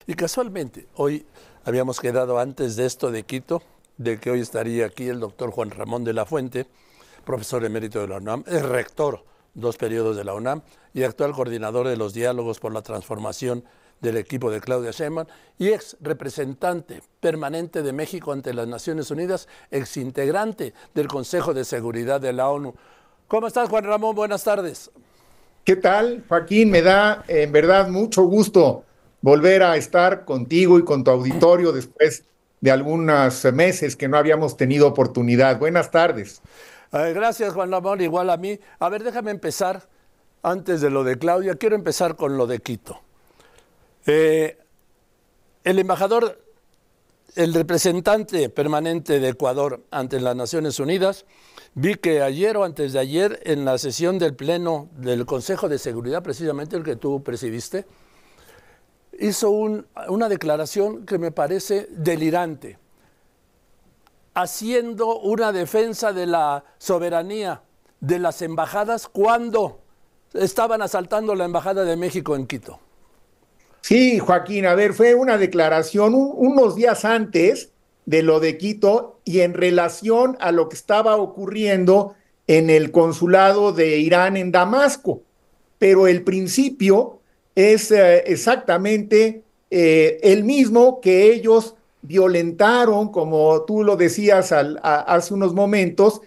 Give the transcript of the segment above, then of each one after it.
Y casualmente, hoy habíamos quedado antes de esto de Quito, de que hoy estaría aquí el doctor Juan Ramón de la Fuente, profesor emérito de la UNAM, es rector 2 periodos de la UNAM y actual coordinador de los diálogos por la transformación del equipo de Claudia Sheinbaum y ex representante permanente de México ante las Naciones Unidas, ex integrante del Consejo de Seguridad de la ONU. ¿Cómo estás, Juan Ramón? Buenas tardes. ¿Qué tal, Joaquín? Me da en verdad mucho gusto volver a estar contigo y con tu auditorio después de algunos meses que no habíamos tenido oportunidad. Buenas tardes. Gracias, Juan Ramón, igual a mí. A ver, déjame empezar, antes de lo de Claudia, quiero empezar con lo de Quito. Eh, el embajador, el representante permanente de Ecuador ante las Naciones Unidas, vi que ayer o antes de ayer, en la sesión del Pleno del Consejo de Seguridad, precisamente el que tú presidiste, hizo una declaración que me parece delirante, haciendo una defensa de la soberanía de las embajadas cuando estaban asaltando la Embajada de México en Quito. Sí, Joaquín, a ver, fue una declaración unos días antes de lo de Quito y en relación a lo que estaba ocurriendo en el consulado de Irán en Damasco. Pero el principio es exactamente el mismo que ellos violentaron, como tú lo decías hace unos momentos,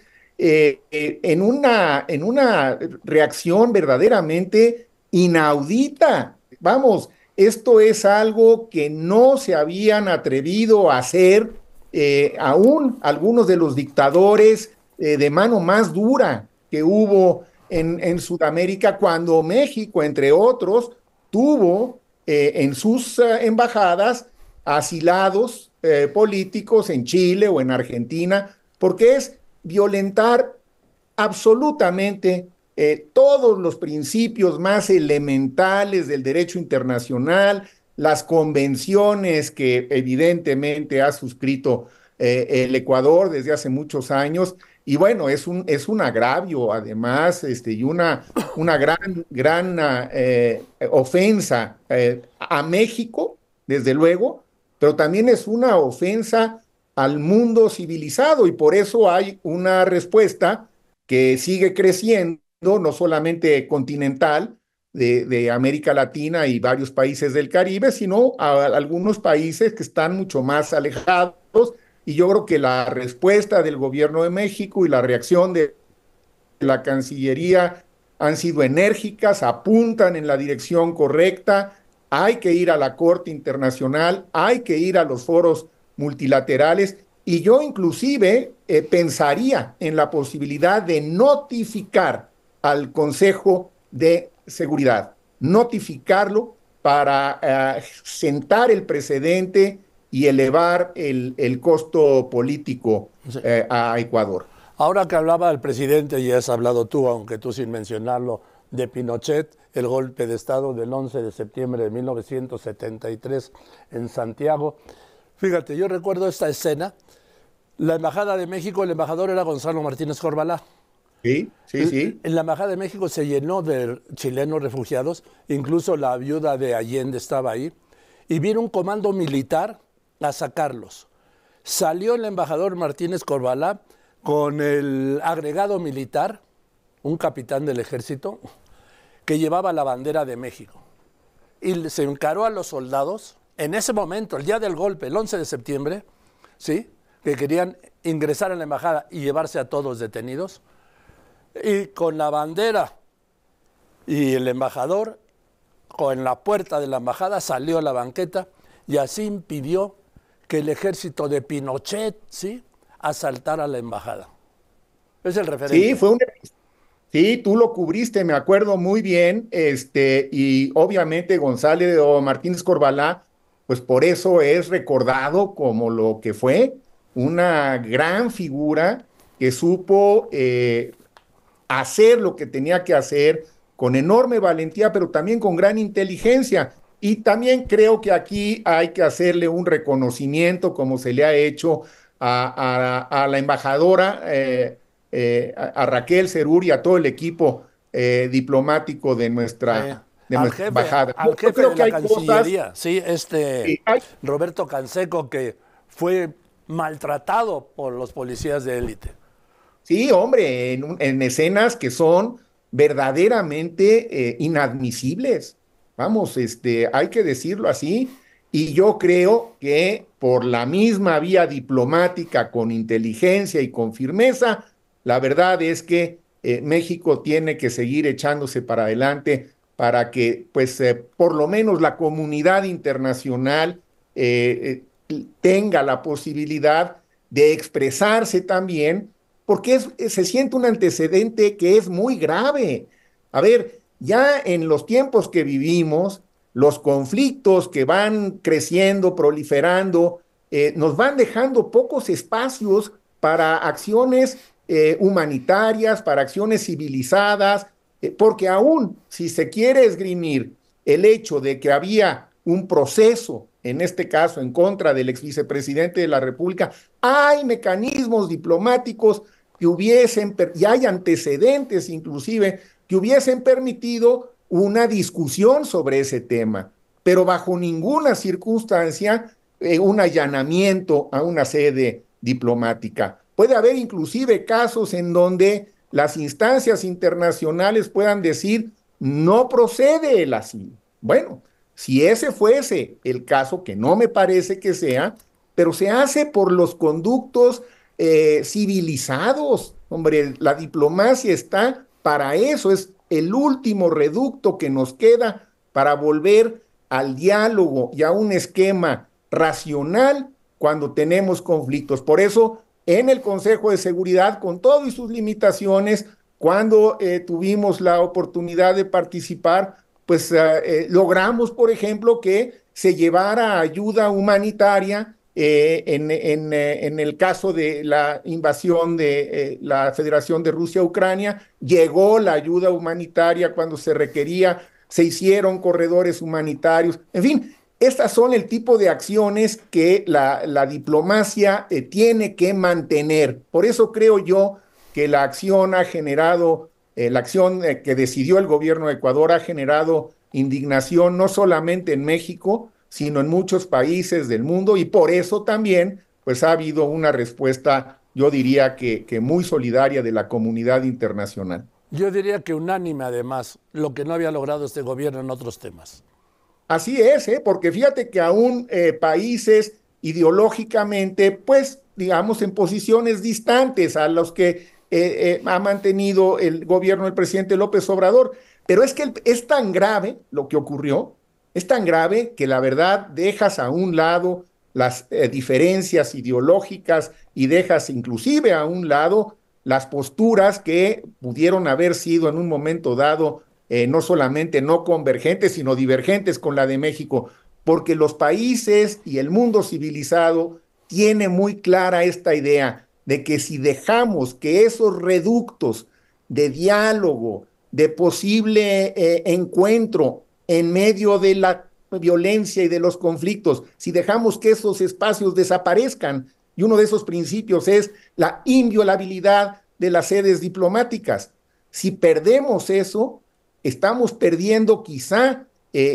en una reacción verdaderamente inaudita. Vamos, esto es algo que no se habían atrevido a hacer aún algunos de los dictadores de mano más dura que hubo en Sudamérica, cuando México, entre otros, tuvo en sus embajadas asilados políticos en Chile o en Argentina, porque es violentar absolutamente todos los principios más elementales del derecho internacional, las convenciones que evidentemente ha suscrito el Ecuador desde hace muchos años. Y bueno, es un agravio además y una gran ofensa a México, desde luego, pero también es una ofensa al mundo civilizado y por eso hay una respuesta que sigue creciendo, no solamente continental, de América Latina y varios países del Caribe, sino a algunos países que están mucho más alejados. Y yo creo que la respuesta del gobierno de México y la reacción de la Cancillería han sido enérgicas, apuntan en la dirección correcta. Hay que ir a la Corte Internacional, hay que ir a los foros multilaterales y yo inclusive pensaría en la posibilidad de notificar al Consejo de Seguridad, notificarlo para sentar el precedente y elevar el costo político Sí. a Ecuador. Ahora que hablaba el presidente, y has hablado tú, aunque tú sin mencionarlo, de Pinochet, el golpe de Estado del 11 de septiembre de 1973 en Santiago. Fíjate, yo recuerdo esta escena. La Embajada de México, el embajador era Gonzalo Martínez Corbalá. Sí, sí, sí. En la Embajada de México se llenó de chilenos refugiados, incluso la viuda de Allende estaba ahí, y vino un comando militar a sacarlos. Salió el embajador Martínez Corbalá con el agregado militar, un capitán del ejército, que llevaba la bandera de México. Y se encaró a los soldados, en ese momento, el día del golpe, el 11 de septiembre, ¿sí?, que querían ingresar a la embajada y llevarse a todos detenidos, y con la bandera y el embajador, en la puerta de la embajada, salió a la banqueta y así impidió que el ejército de Pinochet, ¿sí?, asaltara la embajada. Es el Sí, referente. sí, tú lo cubriste, me acuerdo muy bien, y obviamente González o Martínez Corbalá, pues por eso es recordado como lo que fue una gran figura que supo hacer lo que tenía que hacer con enorme valentía, pero también con gran inteligencia. Y también creo que aquí hay que hacerle un reconocimiento, como se le ha hecho a la embajadora, a Raquel Serur y a todo el equipo diplomático de Sí. de nuestra embajada. Al Yo jefe creo de que la hay Cancillería, cosas, sí, hay, Roberto Canseco, que fue maltratado por los policías de élite. sí, hombre, en escenas que son verdaderamente inadmisibles. Vamos, hay que decirlo así. Y yo creo que por la misma vía diplomática, con inteligencia y con firmeza, la verdad es que México tiene que seguir echándose para adelante para que, pues, por lo menos la comunidad internacional tenga la posibilidad de expresarse también porque se siente un antecedente que es muy grave. A ver, ya en los tiempos que vivimos, los conflictos que van creciendo, proliferando, nos van dejando pocos espacios para acciones humanitarias, para acciones civilizadas, porque aún si se quiere esgrimir el hecho de que había un proceso, en este caso en contra del ex vicepresidente de la República, hay mecanismos diplomáticos que hubiesen, y hay antecedentes inclusive, que hubiesen permitido una discusión sobre ese tema, pero bajo ninguna circunstancia un allanamiento a una sede diplomática. Puede haber inclusive casos en donde las instancias internacionales puedan decir no procede el asilo. Bueno, si ese fuese el caso, que no me parece que sea, pero se hace por los conductos civilizados. Hombre, la diplomacia está para eso, es el último reducto que nos queda para volver al diálogo y a un esquema racional cuando tenemos conflictos. Por eso, en el Consejo de Seguridad, con todo y sus limitaciones, cuando tuvimos la oportunidad de participar, pues logramos, por ejemplo, que se llevara ayuda humanitaria en el caso de la invasión de la Federación de Rusia a Ucrania. Llegó la ayuda humanitaria cuando se requería, se hicieron corredores humanitarios, en fin. Estas son el tipo de acciones que la diplomacia tiene que mantener. Por eso creo yo que la acción ha generado, la acción que decidió el gobierno de Ecuador ha generado indignación no solamente en México, sino en muchos países del mundo, y por eso también pues ha habido una respuesta, yo diría que muy solidaria de la comunidad internacional. Yo diría que unánime, además, lo que no había logrado este gobierno en otros temas. Así es, porque fíjate que aún países ideológicamente, pues, digamos, en posiciones distantes a los que ha mantenido el gobierno del presidente López Obrador, pero es que es tan grave lo que ocurrió, es tan grave que la verdad dejas a un lado las diferencias ideológicas y dejas inclusive a un lado las posturas que pudieron haber sido en un momento dado no solamente no convergentes, sino divergentes con la de México, porque los países y el mundo civilizado tiene muy clara esta idea de que si dejamos que esos reductos de diálogo, de posible encuentro en medio de la violencia y de los conflictos, si dejamos que esos espacios desaparezcan, y uno de esos principios es la inviolabilidad de las sedes diplomáticas, si perdemos eso, estamos perdiendo quizá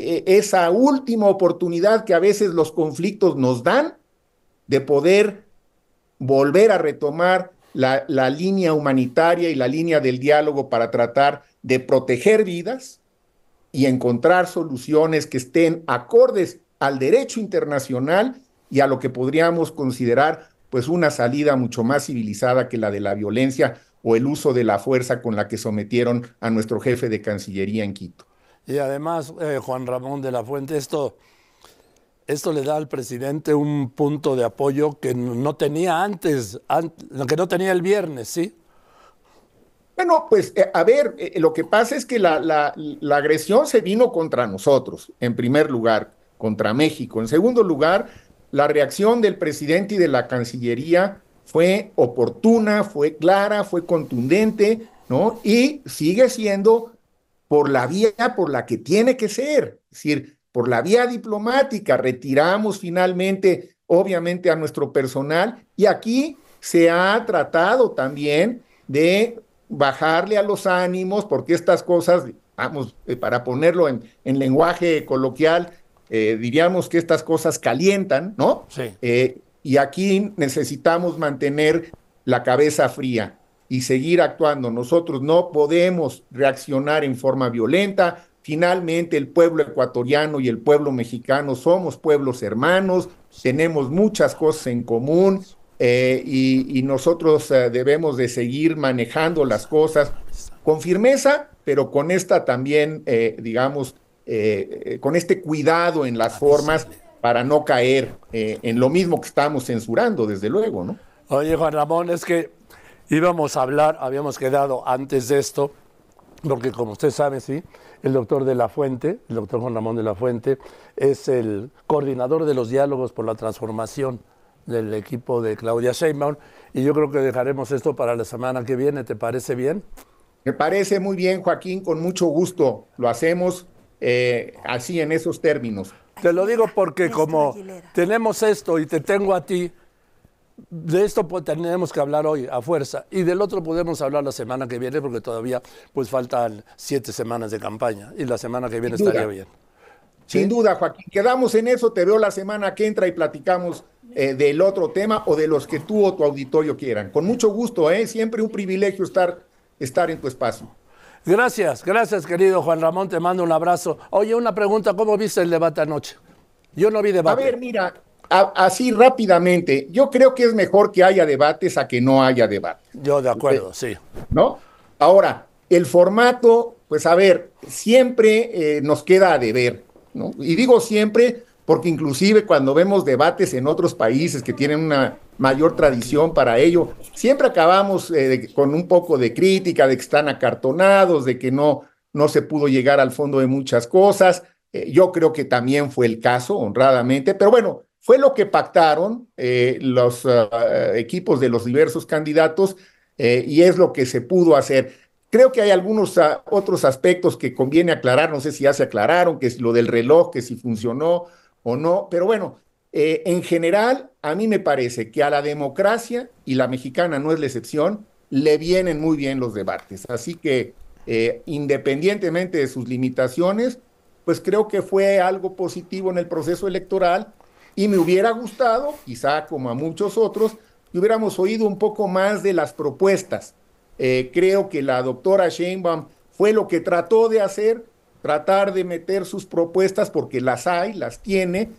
esa última oportunidad que a veces los conflictos nos dan de poder volver a retomar la línea humanitaria y la línea del diálogo para tratar de proteger vidas y encontrar soluciones que estén acordes al derecho internacional y a lo que podríamos considerar pues una salida mucho más civilizada que la de la violencia o el uso de la fuerza con la que sometieron a nuestro jefe de Cancillería en Quito. Y además, Juan Ramón de la Fuente, esto le da al presidente un punto de apoyo que no tenía antes, que no tenía el viernes, ¿sí? Bueno, pues a ver, lo que pasa es que la agresión se vino contra nosotros, en primer lugar, contra México. En segundo lugar, la reacción del presidente y de la Cancillería fue oportuna, fue clara, fue contundente, ¿no? Y sigue siendo por la vía por la que tiene que ser, es decir, por la vía diplomática. Retiramos finalmente, obviamente, a nuestro personal y aquí se ha tratado también de bajarle a los ánimos, porque estas cosas vamos, para ponerlo en lenguaje coloquial, diríamos que estas cosas calientan, ¿no? Sí. Y aquí necesitamos mantener la cabeza fría y seguir actuando. Nosotros no podemos reaccionar en forma violenta. Finalmente, el pueblo ecuatoriano y el pueblo mexicano somos pueblos hermanos, tenemos muchas cosas en común, y nosotros debemos de seguir manejando las cosas con firmeza, pero con esta también, digamos, con este cuidado en las formas para no caer en lo mismo que estamos censurando, desde luego, ¿no? Oye, Juan Ramón, es que íbamos a hablar, habíamos quedado antes de esto, porque como usted sabe, sí, el doctor de la Fuente, el doctor Juan Ramón de la Fuente, es el coordinador de los diálogos por la transformación del equipo de Claudia Sheinbaum, y yo creo que dejaremos esto para la semana que viene. ¿Te parece bien? Me parece muy bien, Joaquín, con mucho gusto. Lo hacemos así, en esos términos. Te lo digo porque como tenemos esto y te tengo a ti, de esto pues, tenemos que hablar hoy a fuerza, y del otro podemos hablar la semana que viene, porque todavía pues faltan 7 semanas de campaña, y la semana que viene estaría bien. Sin duda, Joaquín. Quedamos en eso. Te veo la semana que entra y platicamos del otro tema o de los que tú o tu auditorio quieran. Con mucho gusto, siempre un privilegio estar en tu espacio. Gracias, querido Juan Ramón, te mando un abrazo. Oye, una pregunta, ¿cómo viste el debate anoche? Yo no vi debate. A ver, mira, así rápidamente, yo creo que es mejor que haya debates a que no haya debate. Yo de acuerdo, sí. ¿No? Ahora, el formato, pues a ver, siempre nos queda a deber, ¿no? Y digo siempre porque inclusive cuando vemos debates en otros países que tienen una mayor tradición para ello, siempre acabamos con un poco de crítica, de que están acartonados, de que no se pudo llegar al fondo de muchas cosas. Yo creo que también fue el caso, honradamente, pero bueno, fue lo que pactaron los equipos de los diversos candidatos, y es lo que se pudo hacer. Creo que hay algunos otros aspectos que conviene aclarar, no sé si ya se aclararon, que es lo del reloj, que si funcionó o no, pero bueno, en general, a mí me parece que a la democracia, y la mexicana no es la excepción, le vienen muy bien los debates. Así que, independientemente de sus limitaciones, pues creo que fue algo positivo en el proceso electoral, y me hubiera gustado, quizá como a muchos otros, que hubiéramos oído un poco más de las propuestas. Creo que la doctora Sheinbaum fue lo que trató de hacer, tratar de meter sus propuestas, porque las hay, las tiene,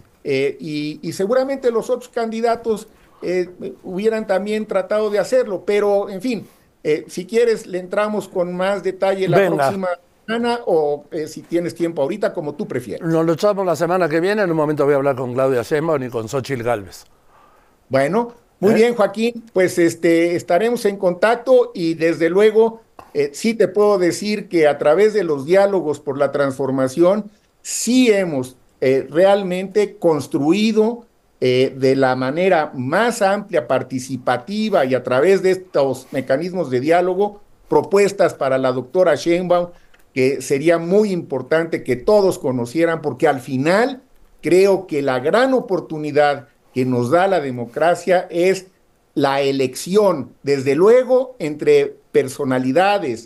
y seguramente los otros candidatos hubieran también tratado de hacerlo, pero en fin, si quieres le entramos con más detalle la próxima semana, o si tienes tiempo ahorita, como tú prefieras. Nos lo echamos la semana que viene, en un momento voy a hablar con Claudia Sheinbaum y con Xóchitl Gálvez. Bueno, muy bien, Joaquín, pues estaremos en contacto, y desde luego sí te puedo decir que a través de los diálogos por la transformación sí hemos realmente construido de la manera más amplia, participativa, y a través de estos mecanismos de diálogo, propuestas para la doctora Sheinbaum que sería muy importante que todos conocieran, porque al final creo que la gran oportunidad que nos da la democracia es la elección, desde luego, entre personalidades,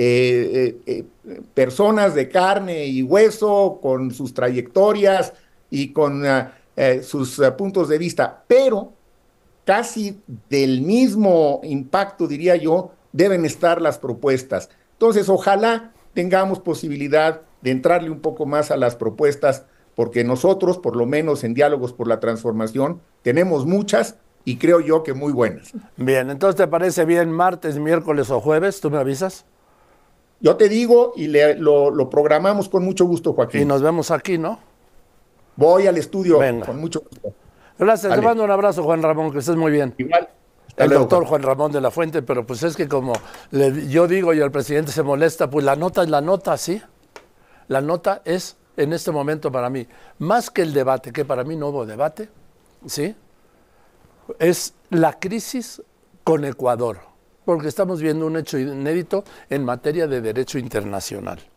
personas de carne y hueso, con sus trayectorias y con sus puntos de vista, pero casi del mismo impacto, diría yo, deben estar las propuestas. Entonces, ojalá tengamos posibilidad de entrarle un poco más a las propuestas, porque nosotros, por lo menos en Diálogos por la Transformación, tenemos muchas, y creo yo que muy buenas. Bien, entonces, ¿te parece bien martes, miércoles o jueves? ¿Tú me avisas? Yo te digo, y lo programamos con mucho gusto, Joaquín. Y nos vemos aquí, ¿no? Voy al estudio. Venga. Con mucho gusto. Gracias, Vale. te mando un abrazo, Juan Ramón, que estés muy bien. Igual. El doctor Juan Ramón de la Fuente, pero pues es que como yo digo y el presidente se molesta, pues la nota es la nota, ¿sí? La nota es, en este momento para mí, más que el debate, que para mí no hubo debate, ¿sí? Es la crisis con Ecuador, porque estamos viendo un hecho inédito en materia de derecho internacional.